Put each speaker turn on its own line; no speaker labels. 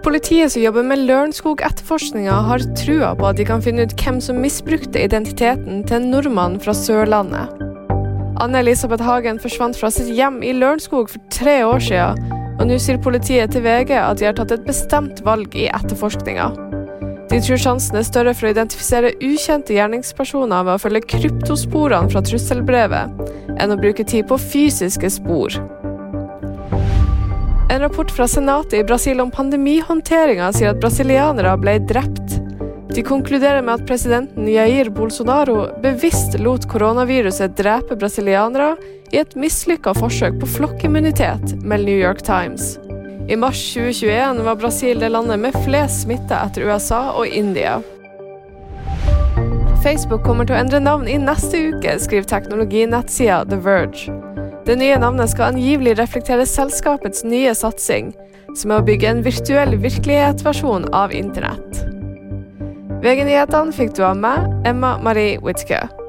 Politiet som jobber med Lørenskog-etterforskninga har trua på at de kan finne ut hvem som misbrukte identiteten til en nordmann fra Sørlandet. Anne-Elisabeth Hagen forsvant fra sitt hjem i Lørenskog for 3 år siden, og nå sier politiet til VG at de har tatt et bestemt valg i etterforskninga. De tror sjansen er større for å identifisere ukjente gjerningspersoner ved å følge kryptosporene fra trusselbrevet, enn å bruke tid på fysiske spor. En rapport fra Senatet i Brasil om pandemihåndteringen sier at brasilianere ble drept. De konkluderer med at presidenten Jair Bolsonaro bevisst lot koronaviruset drepe brasilianere i et mislykket forsøk på flokkimmunitet, melder New York Times. I mars 2021 var Brasil det landet med flest smitte etter USA og India. Facebook kommer til å endre navn i neste uke, skriver teknologinettsida The Verge. Det nye navnet skal angivelig reflektere selskapets nye satsing, som er å bygge en virtuell virkelighetsversjon av internett. VG-nyhetene fikk du av meg, Emma Marie Whitke.